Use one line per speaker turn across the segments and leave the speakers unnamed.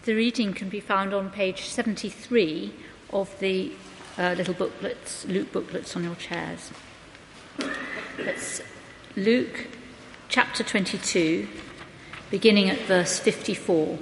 The reading can be found on page 73 of the little booklets, Luke booklets on your chairs. It's Luke chapter 22, beginning at verse 54.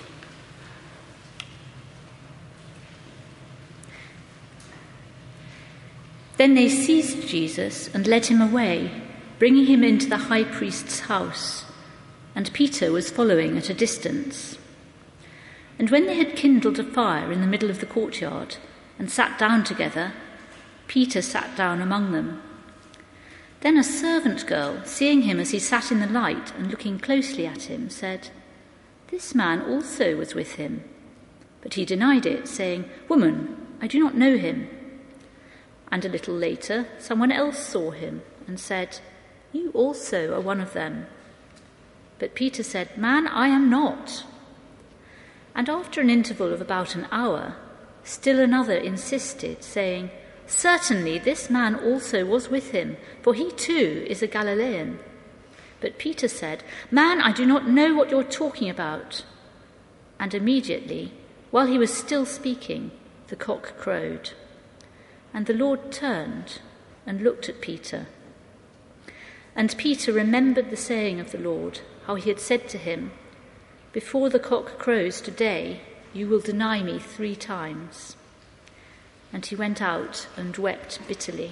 Then they seized Jesus and led him away, bringing him into the high priest's house, and Peter was following at a distance. And when they had kindled a fire in the middle of the courtyard and sat down together, Peter sat down among them. Then a servant girl, seeing him as he sat in the light and looking closely at him, said, "This man also was with him." But he denied it, saying, "Woman, I do not know him." And a little later, someone else saw him and said, "You also are one of them." But Peter said, "Man, I am not." And after an interval of about an hour, still another insisted, saying, "Certainly this man also was with him, for he too is a Galilean." But Peter said, "Man, I do not know what you're talking about." And immediately, while he was still speaking, the cock crowed. And the Lord turned and looked at Peter. And Peter remembered the saying of the Lord, how he had said to him, "Before the cock crows today, you will deny me 3 times." And he went out and wept bitterly.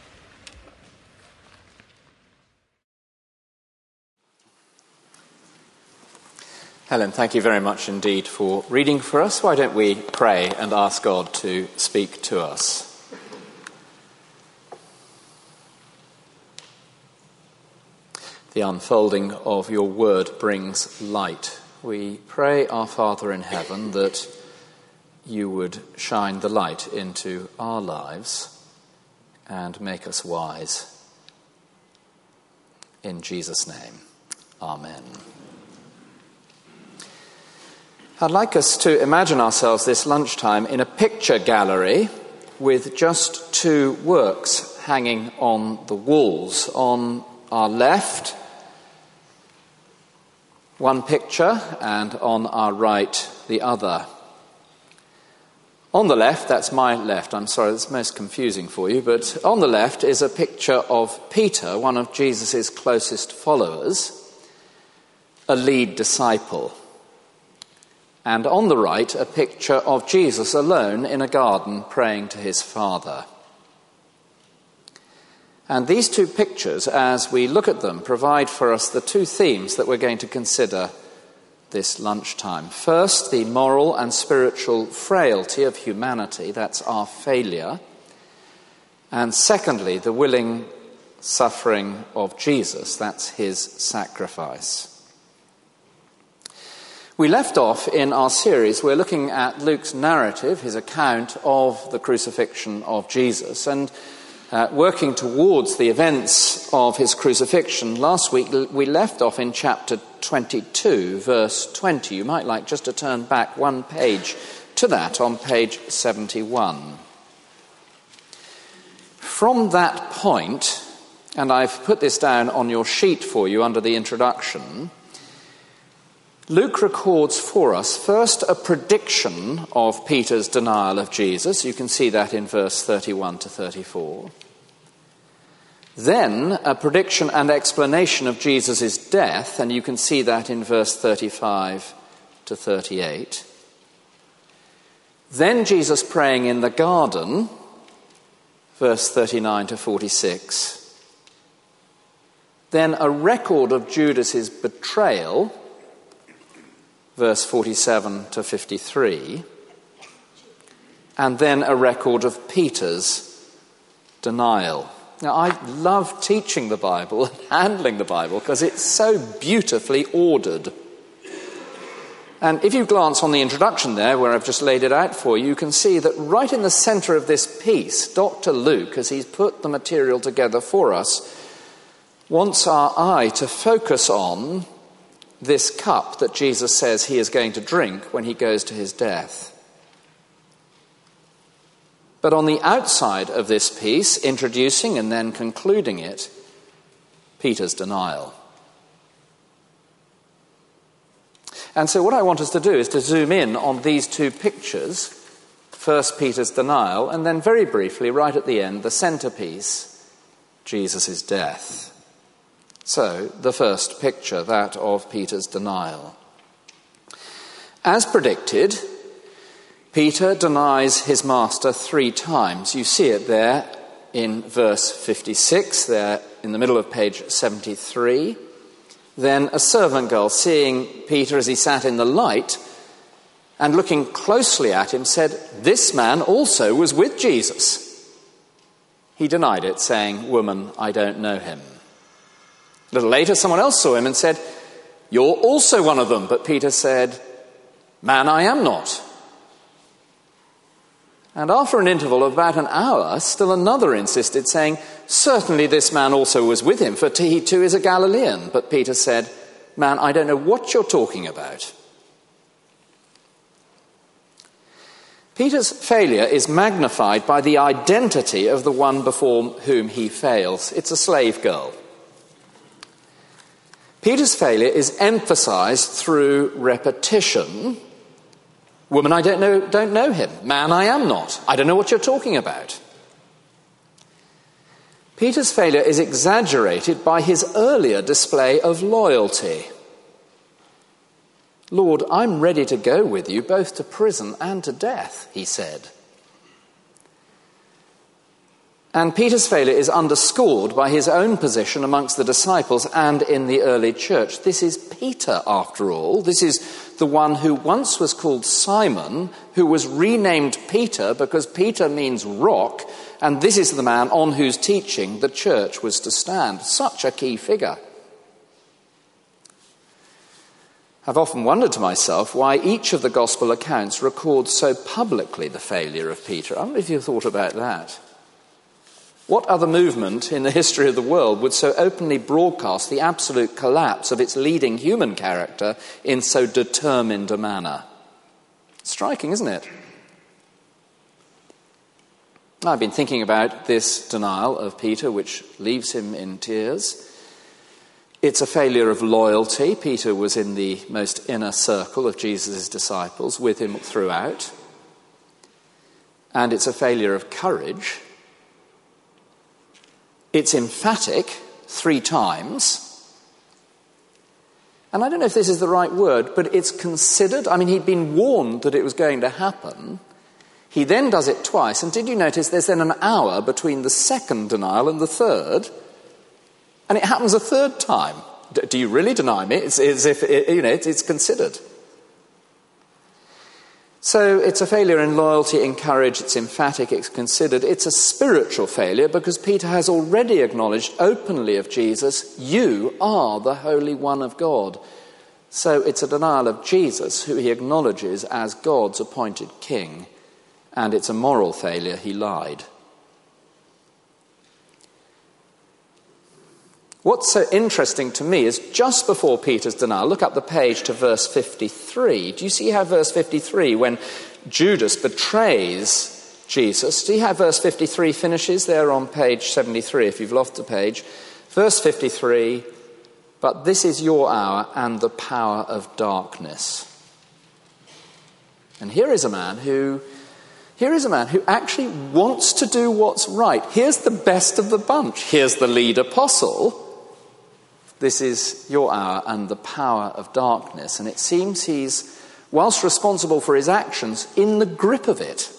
Helen, thank you very much indeed for reading for us. Why don't we pray and ask God to speak to us? The unfolding of your word brings light. We pray, our Father in heaven, that you would shine the light into our lives and make us wise. In Jesus' name, amen. I'd like us to imagine ourselves this lunchtime in a picture gallery with just 2 works hanging on the walls. On our left, one picture, and on our right, the other. On the left, that's my left, I'm sorry, that's most confusing for you, but on the left is a picture of Peter, one of Jesus' closest followers, a lead disciple. And on the right, a picture of Jesus alone in a garden praying to his Father. And these 2 pictures, as we look at them, provide for us the 2 themes that we're going to consider this lunchtime. First, the moral and spiritual frailty of humanity, that's our failure. And secondly, the willing suffering of Jesus, that's his sacrifice. We left off in our series, we're looking at Luke's narrative, his account of the crucifixion of Jesus, and working towards the events of his crucifixion. Last week we left off in chapter 22, verse 20. You might like just to turn back 1 page to that on page 71. From that point, and I've put this down on your sheet for you under the introduction, Luke records for us first a prediction of Peter's denial of Jesus. You can see that in verse 31 to 34. Then a prediction and explanation of Jesus' death, and you can see that in verse 35 to 38. Then Jesus praying in the garden, verse 39 to 46. Then a record of Judas's betrayal, verse 47 to 53, and then a record of Peter's denial. Now, I love teaching the Bible and handling the Bible because it's so beautifully ordered. And if you glance on the introduction there, where I've just laid it out for you, you can see that right in the centre of this piece, Dr. Luke, as he's put the material together for us, wants our eye to focus on this cup that Jesus says he is going to drink when he goes to his death. But on the outside of this piece, introducing and then concluding it, Peter's denial. And so what I want us to do is to zoom in on these two pictures, first Peter's denial, and then very briefly, right at the end, the centrepiece, Jesus' death. So, the first picture, that of Peter's denial. As predicted, Peter denies his master 3 times. You see it there in verse 56, there in the middle of page 73. Then a servant girl, seeing Peter as he sat in the light and looking closely at him, said, "This man also was with Jesus." He denied it, saying, "Woman, I don't know him." A little later, someone else saw him and said, "You're also one of them." But Peter said, "Man, I am not." And after an interval of about an hour, still another insisted, saying, "Certainly this man also was with him, for he too is a Galilean." But Peter said, "Man, I don't know what you're talking about." Peter's failure is magnified by the identity of the one before whom he fails. It's a slave girl. Peter's failure is emphasized through repetition. "Woman, I don't know him. Man, I am not. I don't know what you're talking about." Peter's failure is exaggerated by his earlier display of loyalty. "Lord, I'm ready to go with you both to prison and to death," he said. And Peter's failure is underscored by his own position amongst the disciples and in the early church. This is Peter, after all. This is the one who once was called Simon, who was renamed Peter because Peter means rock, and this is the man on whose teaching the church was to stand. Such a key figure. I've often wondered to myself why each of the gospel accounts records so publicly the failure of Peter. I wonder if you've thought about that. What other movement in the history of the world would so openly broadcast the absolute collapse of its leading human character in so determined a manner? Striking, isn't it? I've been thinking about this denial of Peter, which leaves him in tears. It's a failure of loyalty. Peter was in the most inner circle of Jesus' disciples, with him throughout. And it's a failure of courage. It's emphatic 3 times. And I don't know if this is the right word, but it's considered. I mean, he'd been warned that it was going to happen. He then does it twice. And did you notice there's then an hour between the second denial and the third? And it happens a 3rd time. Do you really deny me? It's as if, it's considered. So it's a failure in loyalty, in courage, it's emphatic, it's considered. It's a spiritual failure because Peter has already acknowledged openly of Jesus, "You are the Holy One of God." So it's a denial of Jesus, who he acknowledges as God's appointed king. And it's a moral failure. He lied. What's so interesting to me is just before Peter's denial, look up the page to verse 53. Do you see how verse 53, when Judas betrays Jesus, see how verse 53 finishes there on page 73, if you've lost the page? Verse 53, "But this is your hour and the power of darkness." And here is a man who actually wants to do what's right. Here's the best of the bunch. Here's the lead apostle. This is your hour and the power of darkness. And it seems he's, whilst responsible for his actions, in the grip of it.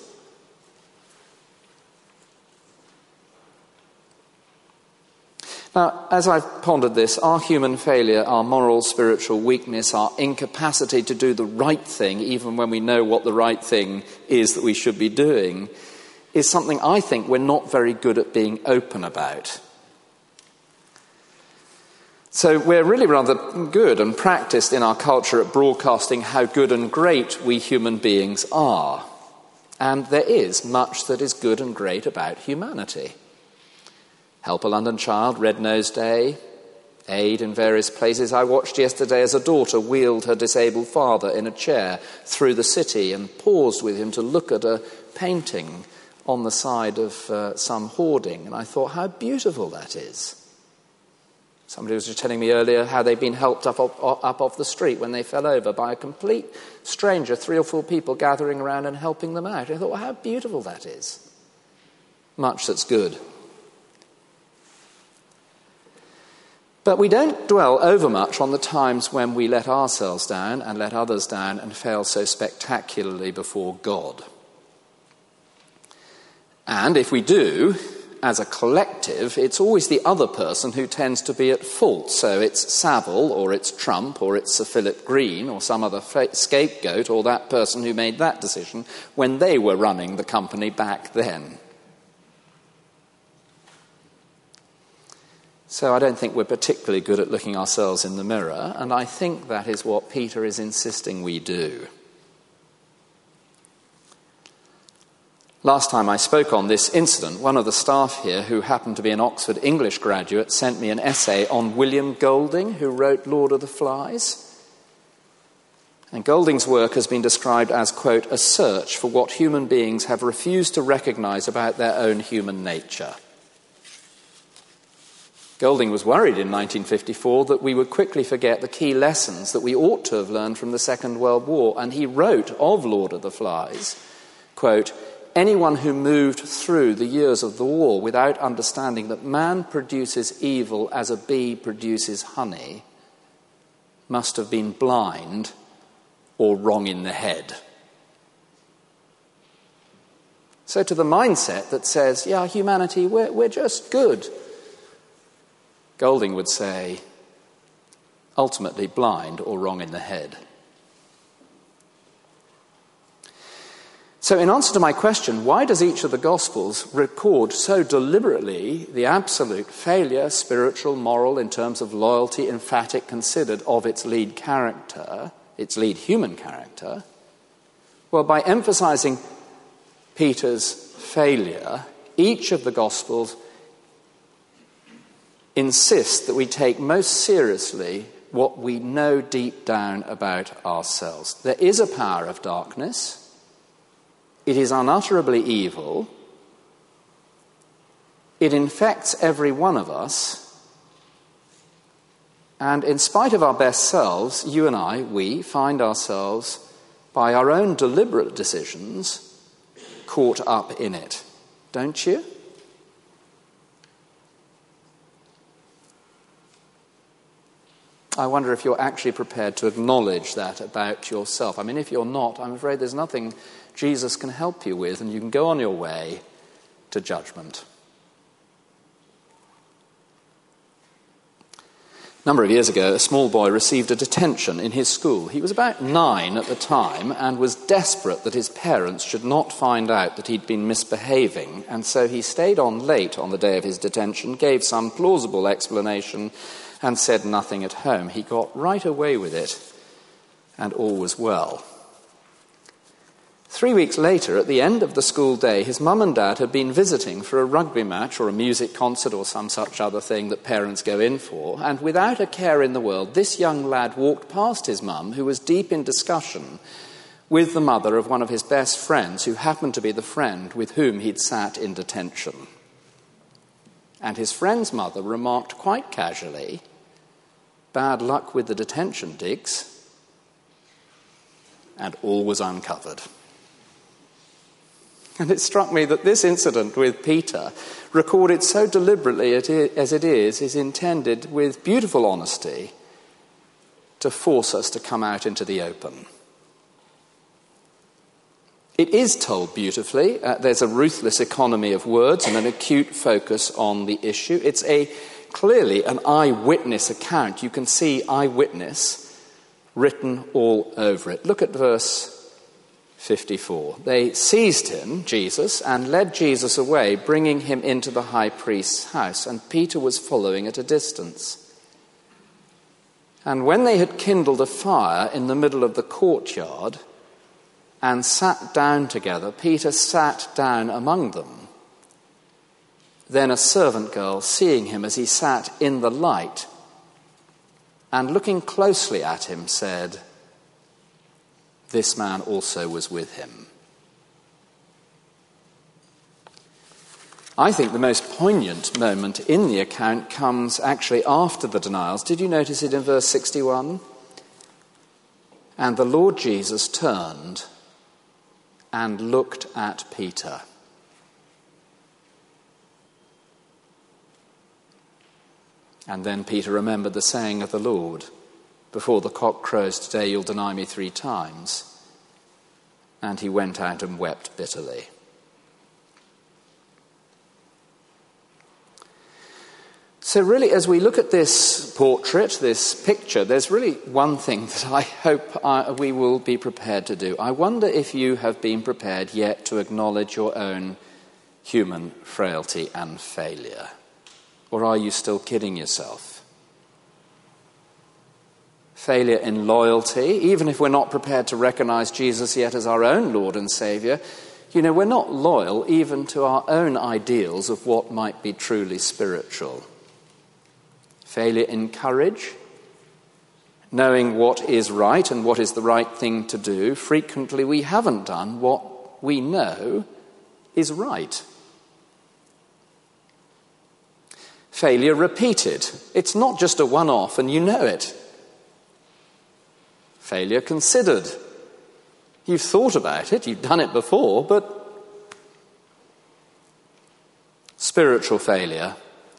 Now, as I've pondered this, our human failure, our moral, spiritual weakness, our incapacity to do the right thing, even when we know what the right thing is that we should be doing, is something I think we're not very good at being open about. So we're really rather good and practiced in our culture at broadcasting how good and great we human beings are. And there is much that is good and great about humanity. Help a London Child, Red Nose Day, aid in various places. I watched yesterday as a daughter wheeled her disabled father in a chair through the city and paused with him to look at a painting on the side of some hoarding. And I thought, how beautiful that is. Somebody was just telling me earlier how they'd been helped up off the street when they fell over by a complete stranger, 3 or 4 people gathering around and helping them out. I thought, well, how beautiful that is. Much that's good. But we don't dwell overmuch on the times when we let ourselves down and let others down and fail so spectacularly before God. And if we do, as a collective, it's always the other person who tends to be at fault. So it's Savile, or it's Trump, or it's Sir Philip Green, or some other scapegoat, or that person who made that decision when they were running the company back then. So I don't think we're particularly good at looking ourselves in the mirror, and I think that is what Peter is insisting we do. Last time I spoke on this incident, one of the staff here, who happened to be an Oxford English graduate, sent me an essay on William Golding, who wrote Lord of the Flies. And Golding's work has been described as, quote, a search for what human beings have refused to recognise about their own human nature. Golding was worried in 1954 that we would quickly forget the key lessons that we ought to have learned from the Second World War, and he wrote of Lord of the Flies, quote, anyone who moved through the years of the war without understanding that man produces evil as a bee produces honey must have been blind or wrong in the head. So to the mindset that says, yeah, humanity, we're just good, Golding would say, ultimately blind or wrong in the head. So in answer to my question, why does each of the Gospels record so deliberately the absolute failure, spiritual, moral, in terms of loyalty, emphatic, considered, of its lead character, its lead human character? Well, by emphasizing Peter's failure, each of the Gospels insist that we take most seriously what we know deep down about ourselves. There is a power of darkness. It is unutterably evil. It infects every one of us. And in spite of our best selves, you and I, we find ourselves, by our own deliberate decisions, caught up in it. Don't you? I wonder if you're actually prepared to acknowledge that about yourself. I mean, if you're not, I'm afraid there's nothing Jesus can help you with, and you can go on your way to judgment. A number of years ago, a small boy received a detention in his school. He was about 9 at the time and was desperate that his parents should not find out that he'd been misbehaving, and so he stayed on late on the day of his detention, gave some plausible explanation, and said nothing at home. He got right away with it, and all was well. 3 weeks later, at the end of the school day, his mum and dad had been visiting for a rugby match or a music concert or some such other thing that parents go in for, and without a care in the world, this young lad walked past his mum, who was deep in discussion with the mother of one of his best friends, who happened to be the friend with whom he'd sat in detention. And his friend's mother remarked quite casually, "Bad luck with the detention, Diggs," and all was uncovered. And it struck me that this incident with Peter, recorded so deliberately as it is intended with beautiful honesty to force us to come out into the open. It is told beautifully. There's a ruthless economy of words and an acute focus on the issue. It's clearly an eyewitness account. You can see eyewitness written all over it. Look at verse 54. They seized him, Jesus, and led Jesus away, bringing him into the high priest's house, and Peter was following at a distance. And when they had kindled a fire in the middle of the courtyard and sat down together, Peter sat down among them. Then a servant girl, seeing him as he sat in the light and looking closely at him, said, "This man also was with him." I think the most poignant moment in the account comes actually after the denials. Did you notice it in verse 61? And the Lord Jesus turned and looked at Peter. And then Peter remembered the saying of the Lord, before the cock crows today you'll deny me 3 times. And he went out and wept bitterly. So really, as we look at this portrait, this picture, there's really one thing that I hope we will be prepared to do. I wonder if you have been prepared yet to acknowledge your own human frailty and failure. Or are you still kidding yourself? Failure in loyalty, even if we're not prepared to recognize Jesus yet as our own Lord and Saviour, we're not loyal even to our own ideals of what might be truly spiritual. Failure in courage, knowing what is right and what is the right thing to do. Frequently we haven't done what we know is right. Failure repeated. It's not just a one-off and you know it. Failure considered. You've thought about it, you've done it before, but spiritual failure,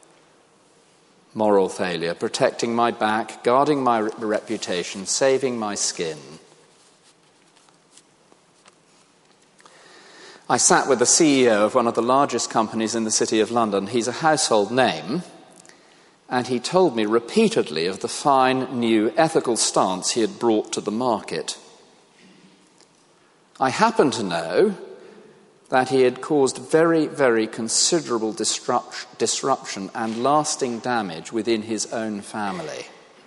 moral failure, protecting my back, guarding my reputation, saving my skin. I sat with the CEO of one of the largest companies in the City of London. He's a household name, and he told me repeatedly of the fine new ethical stance he had brought to the market. I happen to know that he had caused very, very considerable disruption and lasting damage within his own family.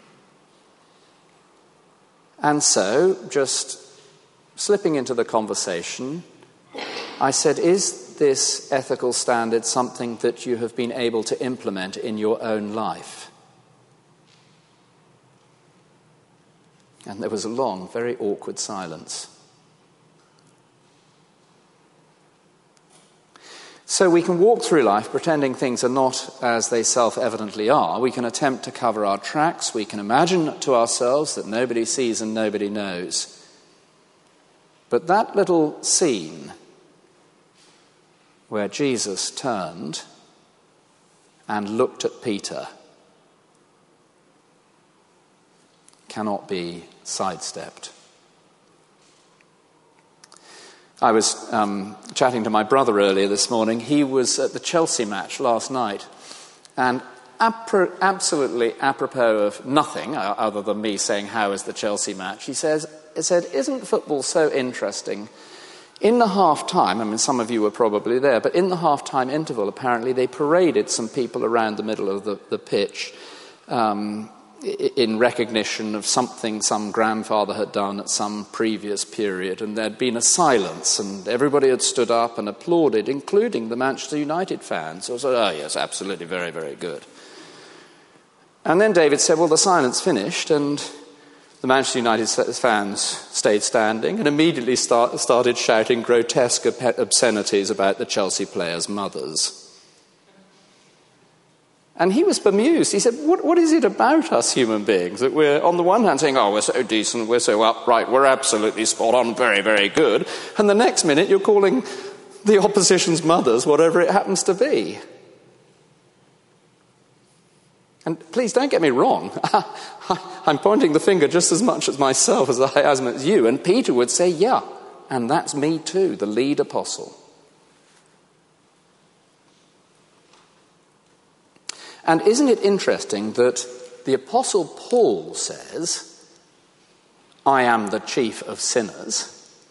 And so, just slipping into the conversation, I said, is this ethical standard something that you have been able to implement in your own life? And there was a long, very awkward silence. So we can walk through life pretending things are not as they self-evidently are. We can attempt to cover our tracks. We can imagine to ourselves that nobody sees and nobody knows. But that little scene where Jesus turned and looked at Peter cannot be sidestepped. I was chatting to my brother earlier this morning. He was at the Chelsea match last night, and absolutely apropos of nothing other than me saying, how is the Chelsea match, he said, isn't football so interesting? In the half-time, some of you were probably there, but in the half-time interval, apparently, they paraded some people around the middle of the pitch in recognition of something some grandfather had done at some previous period, and there'd been a silence, and everybody had stood up and applauded, including the Manchester United fans. So I said, oh yes, absolutely, very, very good. And then David said, well, the silence finished, and the Manchester United fans stayed standing and immediately started shouting grotesque obscenities about the Chelsea players' mothers. And he was bemused. He said, what is it about us human beings that we're on the one hand saying, oh, we're so decent, we're so upright, we're absolutely spot on, very, very good, and the next minute you're calling the opposition's mothers whatever it happens to be. And please don't get me wrong. I'm pointing the finger just as much at myself as I am at you. And Peter would say, yeah, and that's me too, the lead apostle. And isn't it interesting that the Apostle Paul says, I am the chief of sinners.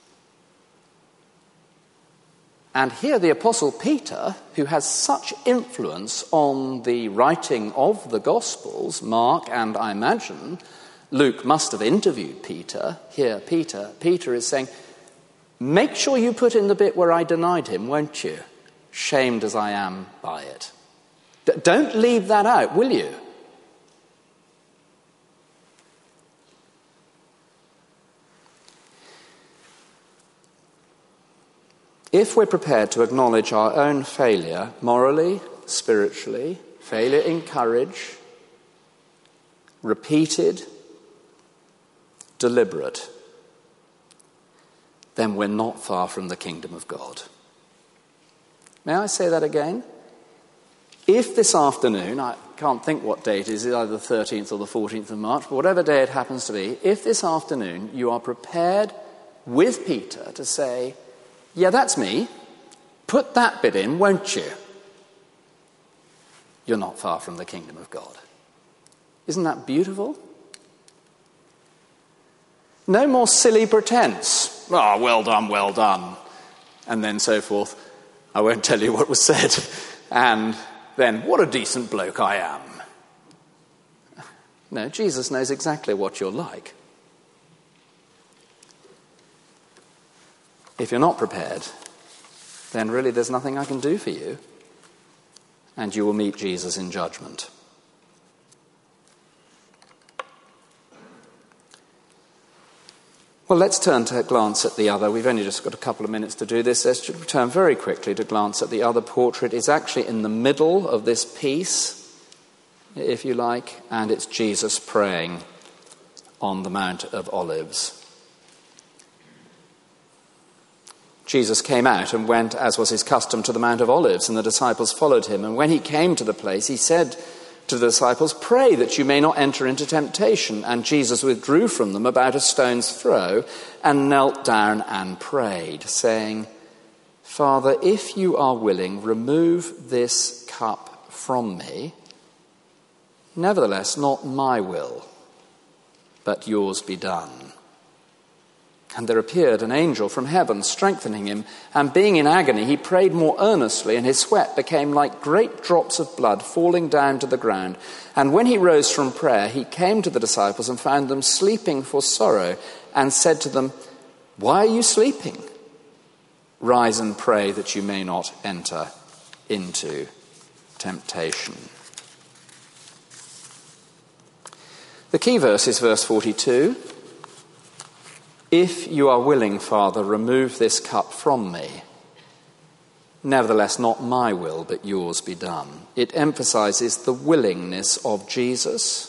And here the Apostle Peter, who has such influence on the writing of the Gospels, Mark and I imagine Luke must have interviewed Peter. Here, Peter is saying, make sure you put in the bit where I denied him, won't you? Shamed as I am by it. Don't leave that out, will you? if we're prepared to acknowledge our own failure, morally, spiritually, failure in courage, repeated, deliberate, then we're not far from the kingdom of God. May I say that again? If this afternoon, I can't think what day it is, it's either the 13th or the 14th of March, but whatever day it happens to be, if this afternoon you are prepared with Peter to say, yeah, that's me, put that bit in, won't you? You're not far from the kingdom of God. Isn't that beautiful? No more silly pretense. Oh, well done. And then so forth. I won't tell you what was said. And then, what a decent bloke I am. No, Jesus knows exactly what you're like. If you're not prepared, then really there's nothing I can do for you, and you will meet Jesus in judgment. Well, let's turn to glance at the other. We've only just got a couple of minutes to do this. Let's turn very quickly to glance at the other portrait. It's actually in the middle of this piece, if you like, and it's Jesus praying on the Mount of Olives. Jesus came out and went, as was his custom, to the Mount of Olives, and the disciples followed him. And when he came to the place, he said to the disciples, "Pray that you may not enter into temptation." And Jesus withdrew from them about a stone's throw and knelt down and prayed, saying, "Father, if you are willing, remove this cup from me. Nevertheless, not my will, but yours be done." And there appeared an angel from heaven, strengthening him, and being in agony, he prayed more earnestly, and his sweat became like great drops of blood falling down to the ground. And when he rose from prayer, he came to the disciples and found them sleeping for sorrow, and said to them, "Why are you sleeping? Rise and pray that you may not enter into temptation." The key verse is verse 42. "If you are willing, Father, remove this cup from me. Nevertheless, not my will, but yours be done." It emphasizes the willingness of Jesus.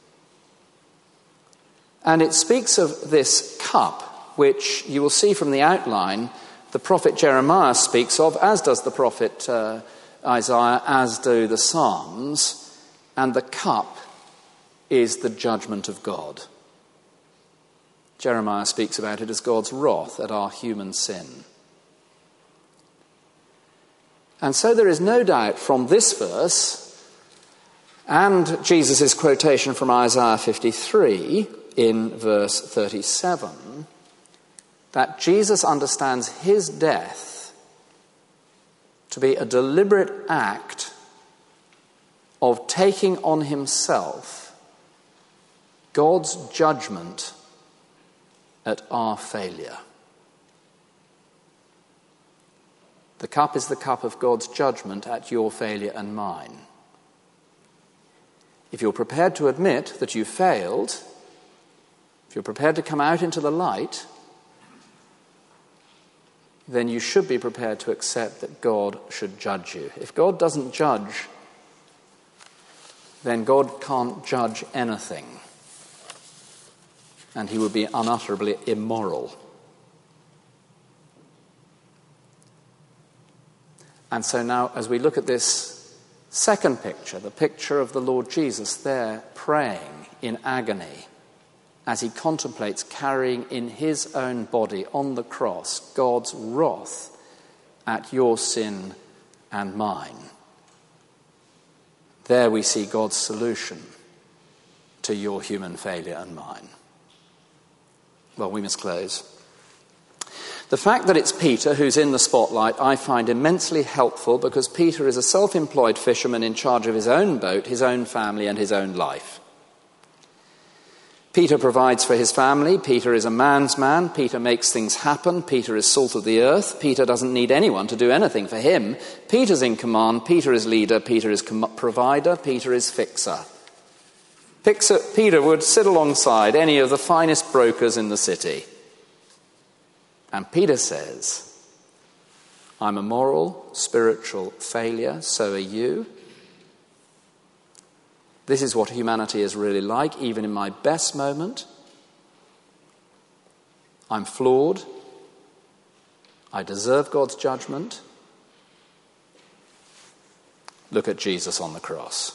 And it speaks of this cup, which you will see from the outline, the prophet Jeremiah speaks of, as does the prophet Isaiah, as do the Psalms. And the cup is the judgment of God. Jeremiah speaks about it as God's wrath at our human sin. And so there is no doubt from this verse and Jesus' quotation from Isaiah 53 in verse 37 that Jesus understands his death to be a deliberate act of taking on himself God's judgment at our failure. The cup is the cup of God's judgment at your failure and mine. If you're prepared to admit that you failed, if you're prepared to come out into the light, then you should be prepared to accept that God should judge you. If God doesn't judge, then God can't judge anything. And he would be unutterably immoral. And so now, as we look at this second picture, the picture of the Lord Jesus there praying in agony as he contemplates carrying in his own body on the cross God's wrath at your sin and mine. There we see God's solution to your human failure and mine. Well, we must close. The fact that it's Peter who's in the spotlight I find immensely helpful, because Peter is a self-employed fisherman in charge of his own boat, his own family, and his own life. Peter provides for his family. Peter is a man's man. Peter makes things happen. Peter is salt of the earth. Peter doesn't need anyone to do anything for him. Peter's in command. Peter is leader. Peter is provider. Peter is fixer. Peter would sit alongside any of the finest brokers in the city. And Peter says, I'm a moral, spiritual failure, so are you. This is what humanity is really like, even in my best moment. I'm flawed. I deserve God's judgment. Look at Jesus on the cross.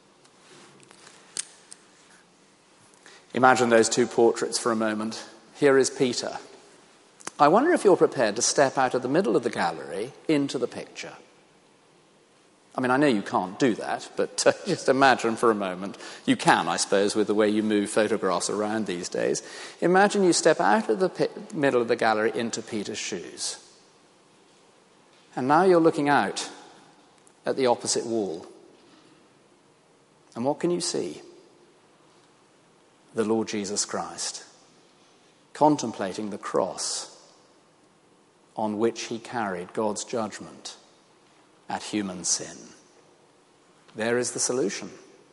Imagine those two portraits for a moment. Here is Peter. I wonder if you're prepared to step out of the middle of the gallery into the picture. I mean, I know you can't do that, but just imagine for a moment. You can, I suppose, with the way you move photographs around these days. Imagine you step out of the middle of the gallery into Peter's shoes. And now you're looking out at the opposite wall. And what can you see? The Lord Jesus Christ, contemplating the cross on which he carried God's judgment at human sin. There is the solution.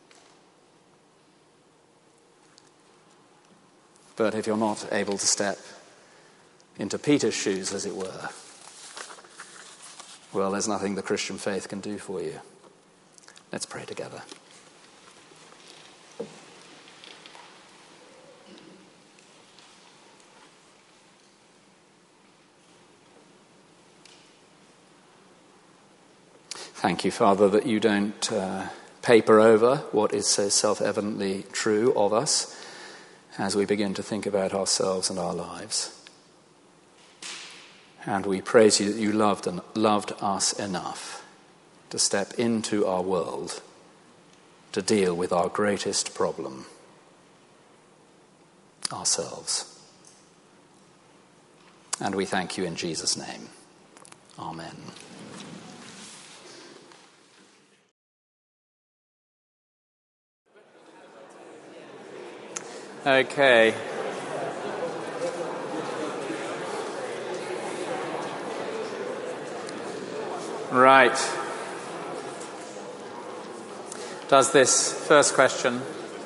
But if you're not able to step into Peter's shoes, as it were, well, there's nothing the Christian faith can do for you. Let's pray together. Thank you, Father, that you don't paper over what is so self-evidently true of us as we begin to think about ourselves and our lives. And we praise you that you loved us enough to step into our world to deal with our greatest problem, ourselves. And we thank you in Jesus' name. Amen. Okay. Right. Does this first question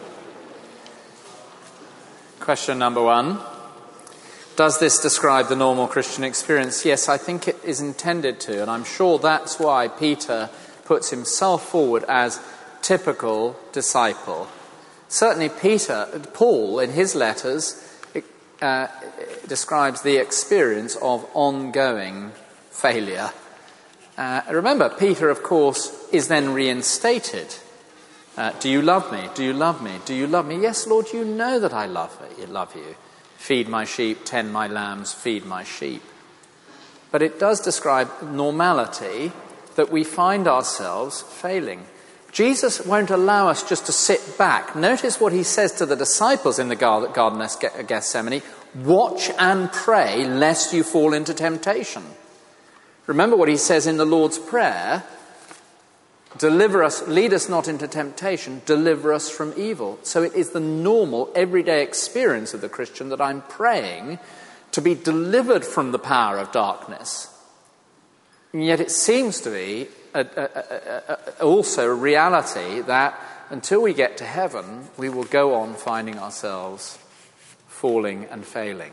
number 1, does this describe the normal Christian experience? Yes, I think it is intended to, and I'm sure that's why Peter puts himself forward as typical disciple. Certainly Paul, in his letters, describes the experience of ongoing failure. Remember, Peter, of course, is then reinstated. Do you love me? Do you love me? Do you love me? Yes, Lord, you know that I love you. Feed my sheep, tend my lambs, feed my sheep. But it does describe normality, that we find ourselves failing. Jesus won't allow us just to sit back. Notice what he says to the disciples in the Garden of Gethsemane. Watch and pray lest you fall into temptation. Remember what he says in the Lord's Prayer. Deliver us, lead us not into temptation, deliver us from evil. So it is the normal, everyday experience of the Christian that I'm praying to be delivered from the power of darkness. And yet it seems to be also a reality that until we get to heaven, we will go on finding ourselves falling and failing.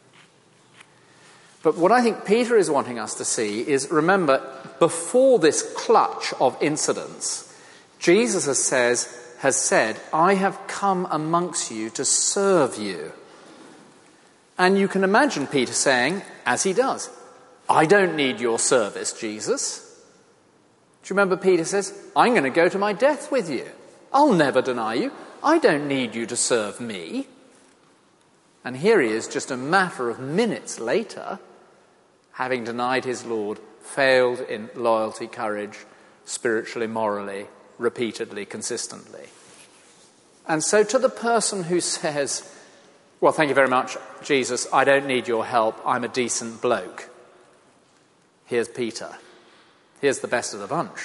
But what I think Peter is wanting us to see is, remember, before this clutch of incidents, Jesus has said, I have come amongst you to serve you. And you can imagine Peter saying, as he does, I don't need your service, Jesus. Do you remember Peter says, I'm going to go to my death with you. I'll never deny you. I don't need you to serve me. And here he is, just a matter of minutes later, having denied his Lord, failed in loyalty, courage, spiritually, morally, repeatedly, consistently. And so to the person who says, well, thank you very much, Jesus, I don't need your help, I'm a decent bloke. Here's Peter. Here's the best of the bunch.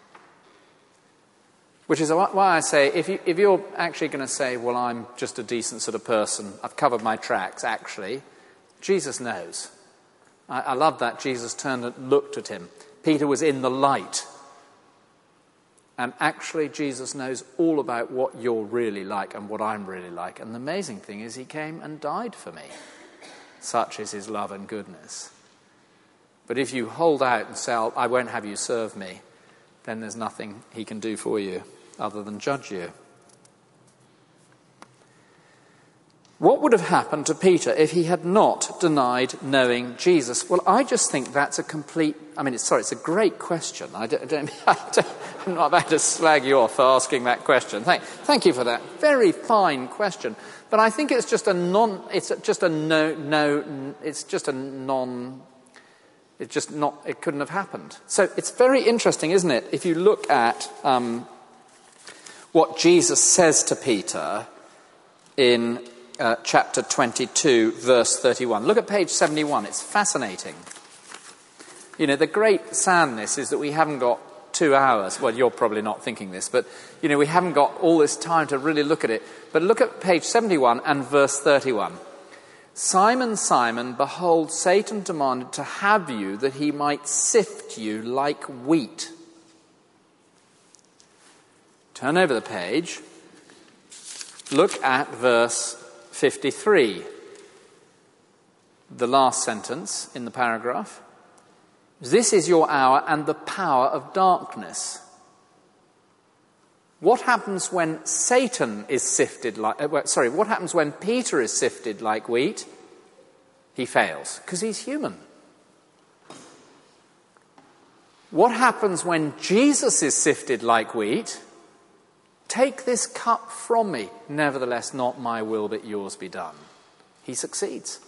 Which is why I say, if you're actually going to say, well, I'm just a decent sort of person, I've covered my tracks, actually, Jesus knows. I love that Jesus turned and looked at him. Peter was in the light. And actually, Jesus knows all about what you're really like and what I'm really like. And the amazing thing is he came and died for me. Such is his love and goodness. But if you hold out and say, I won't have you serve me, then there's nothing he can do for you other than judge you. What would have happened to Peter if he had not denied knowing Jesus? Well, I just think that's it's a great question. I'm not about to slag you off for asking that question. Thank you for that. Very fine question. But I think it couldn't have happened. So it's very interesting, isn't it? If you look at what Jesus says to Peter in chapter 22, verse 31. Look at page 71. It's fascinating. The great sadness is that we haven't got 2 hours. Well, you're probably not thinking this, but, we haven't got all this time to really look at it. But look at page 71 and verse 31. Simon, Simon, behold, Satan demanded to have you that he might sift you like wheat. Turn over the page. Look at verse 53, the last sentence in the paragraph. This is your hour and the power of darkness. What happens when Satan is sifted what happens when Peter is sifted like wheat? He fails, because he's human. What happens when Jesus is sifted like wheat? Take this cup from me. Nevertheless, not my will, but yours be done. He succeeds.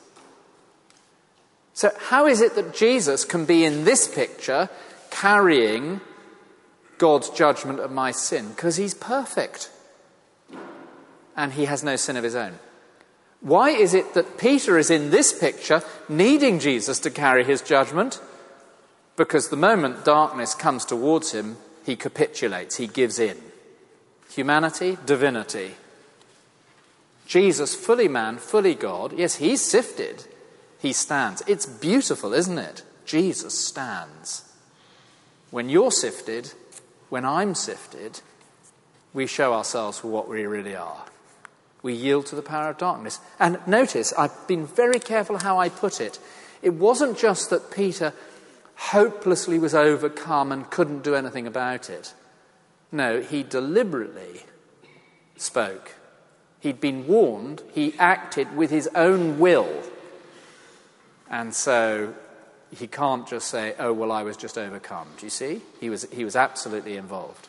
So how is it that Jesus can be in this picture carrying God's judgment of my sin? Because he's perfect. And he has no sin of his own. Why is it that Peter is in this picture needing Jesus to carry his judgment? Because the moment darkness comes towards him, he capitulates, he gives in. Humanity, divinity. Jesus, fully man, fully God. Yes, he's sifted. He stands. It's beautiful, isn't it? Jesus stands. When you're sifted, when I'm sifted, we show ourselves for what we really are. We yield to the power of darkness. And notice, I've been very careful how I put it. It wasn't just that Peter hopelessly was overcome and couldn't do anything about it. No, he deliberately spoke. He'd been warned. He acted with his own will. And so he can't just say, oh, well, I was just overcome. Do you see? He was absolutely involved.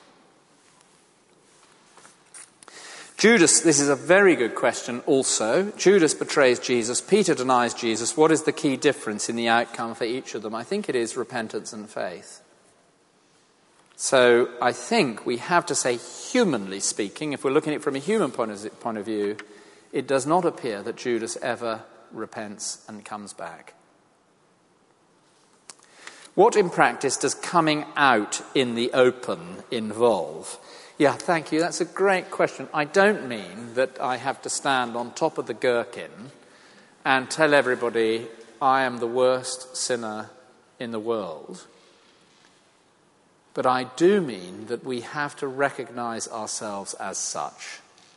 Judas, this is a very good question also. Judas betrays Jesus. Peter denies Jesus. What is the key difference in the outcome for each of them? I think it is repentance and faith. So I think we have to say, humanly speaking, if we're looking at it from a human point of view, it does not appear that Judas ever repents and comes back. What in practice does coming out in the open involve? Yeah, thank you. That's a great question. I don't mean that I have to stand on top of the gherkin and tell everybody I am the worst sinner in the world. But I do mean that we have to recognize ourselves as such.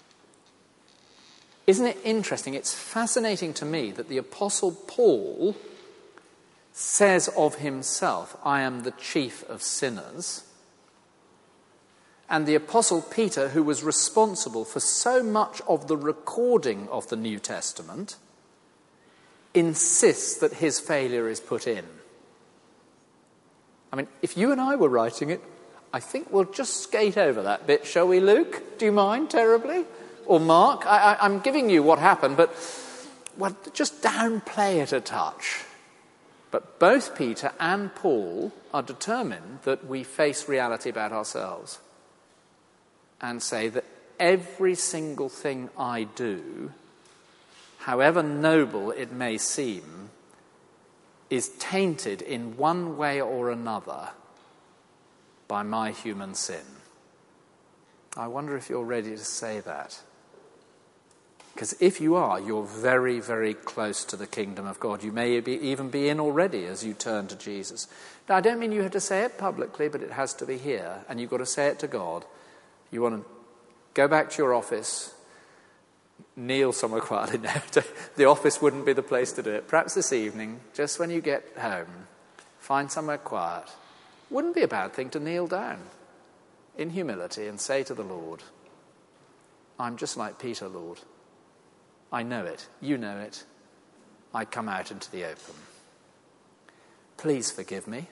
Isn't it interesting? It's fascinating to me that the Apostle Paul says of himself, I am the chief of sinners. And the Apostle Peter, who was responsible for so much of the recording of the New Testament, insists that his failure is put in. I mean, if you and I were writing it, I think we'll just skate over that bit, shall we, Luke? Do you mind terribly? Or Mark? I'm giving you what happened, but well, just downplay it a touch. But both Peter and Paul are determined that we face reality about ourselves and say that every single thing I do, however noble it may seem, is tainted in one way or another by my human sin. I wonder if you're ready to say that. Because if you are, you're very, very close to the kingdom of God. You may even be in already as you turn to Jesus. Now, I don't mean you have to say it publicly, but it has to be here, and you've got to say it to God. You want to go back to your office, kneel somewhere quietly. No, the office wouldn't be the place to do it. Perhaps this evening, just when you get home, find somewhere quiet. Wouldn't be a bad thing to kneel down in humility and say to the Lord, I'm just like Peter, Lord. I know it. You know it. I come out into the open. Please forgive me.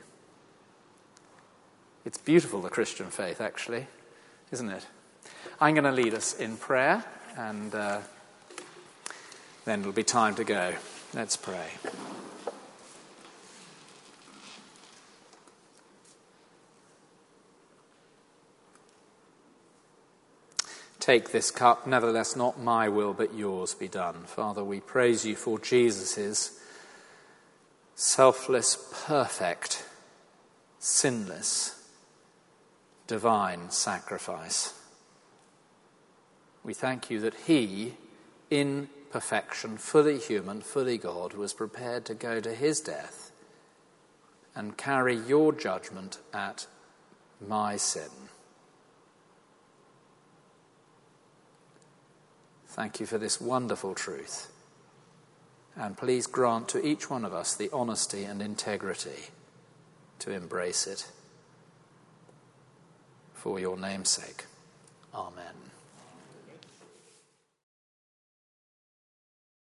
It's beautiful, the Christian faith, actually, isn't it? I'm going to lead us in prayer, and then it'll be time to go. Let's pray. Take this cup, nevertheless not my will but yours be done. Father, we praise you for Jesus' selfless, perfect, sinless, divine sacrifice. We thank you that he, in perfection, fully human, fully God, was prepared to go to his death and carry your judgment at my sin. Thank you for this wonderful truth. And please grant to each one of us the honesty and integrity to embrace it. For your name's sake. Amen.